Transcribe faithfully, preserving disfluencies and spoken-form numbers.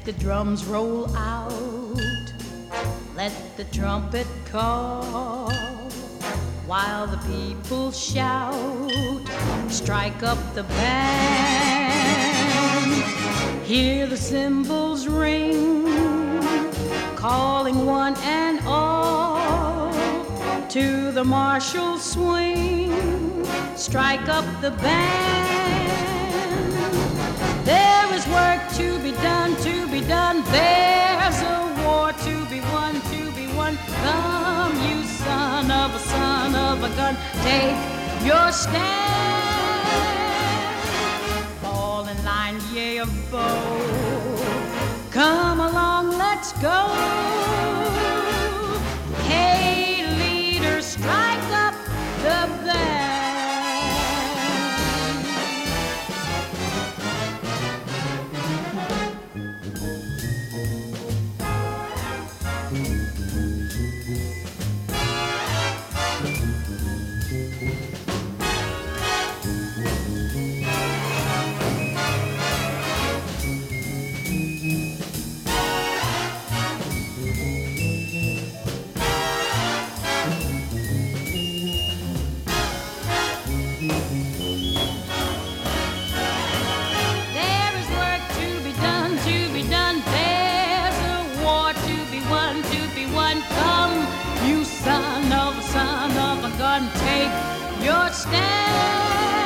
the drums roll out, let the trumpet call, while the people shout, strike up the band. Hear the cymbals ring, calling one and all to the martial swing, strike up the band. There is work to be done, to be done. There's a war to be won, to be won. Come, you son of a son of a gun, take your stand. Fall in line, yea, a bow. Come along, let's go. Hey, leader, strike up the band. Son of a son of a gun, take your stand.